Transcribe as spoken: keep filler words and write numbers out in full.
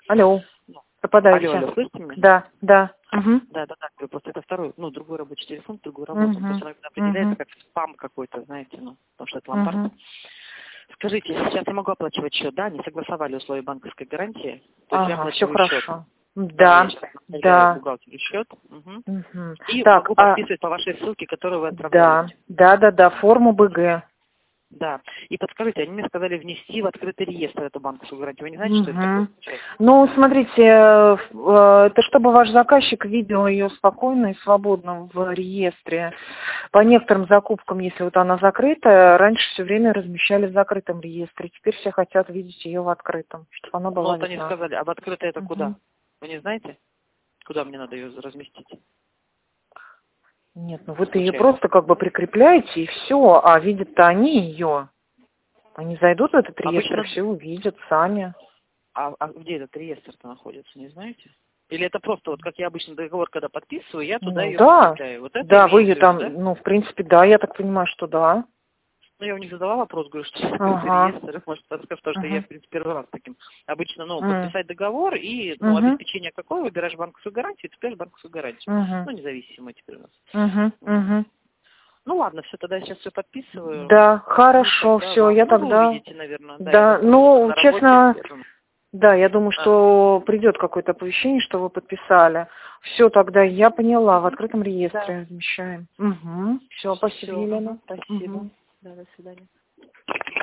Алло, Ну, пропадаете. алло, алло, слышите меня? Да, да. Угу. Да, да, да. Просто это второй, ну, другой рабочий телефон, другую работу. Он Угу. просто иногда определяется Угу. как спам какой-то, знаете, ну, потому что это ломбард. Угу. Скажите, сейчас я могу оплачивать счет, да? Не согласовали условия банковской гарантии. То есть я Ага, все оплачиваю счет. хорошо. Да, я Да, сейчас направляю да. бухгалтеру счет. Угу. Угу. И Так, могу а, подписывать по вашей ссылке, которую вы отправляете. да, да, да, да, форму БГ. Да. И подскажите, они мне сказали внести в открытый реестр эту банковскую гарантию. Вы не знаете, что это Угу. такое? Ну, смотрите, э, э, это чтобы ваш заказчик видел ее спокойно и свободно в реестре. По некоторым закупкам, если вот она закрытая, раньше все время размещали в закрытом реестре. Теперь все хотят видеть ее в открытом, чтобы она Ну, была вот они видна. сказали, а в открытое это куда? Угу. Вы не знаете, куда мне надо ее разместить? Нет, ну вы-то ее Случайно. просто как бы прикрепляете и все, а видят-то они ее. Они зайдут в этот реестр и Обычно... все увидят сами. А, а где этот реестр-то находится, не знаете? Или это просто, вот как я обычно договор, когда подписываю, я туда Ну ее да, прикрепляю. Вот это да, вы ее имеется в виду, там, да? ну в принципе, да, я так понимаю, что да. Ну, я у них задала вопрос, говорю, что это какой-то Ага. реестр, может, подскажешь, потому что я, Угу. в принципе, первый раз таким. Обычно, ну, Угу. подписать договор и, ну, Угу. обеспечение какое, выбираешь банковскую гарантию, цепляешь банковскую гарантию. Угу. Ну, независимая теперь у нас. Угу. Вот. Угу. Ну, ладно, все, тогда я сейчас все подписываю. Да, И хорошо, тогда все, вам, я ну, вы тогда, увидите, наверное, да, я да, просто буду ну, на работе. честно, да, я думаю, Ага. что придет какое-то оповещение, что вы подписали. Все, тогда я поняла, в открытом реестре Да. размещаем. Угу. Все, спасибо, Все, Елена. спасибо. Угу. Да, до свидания.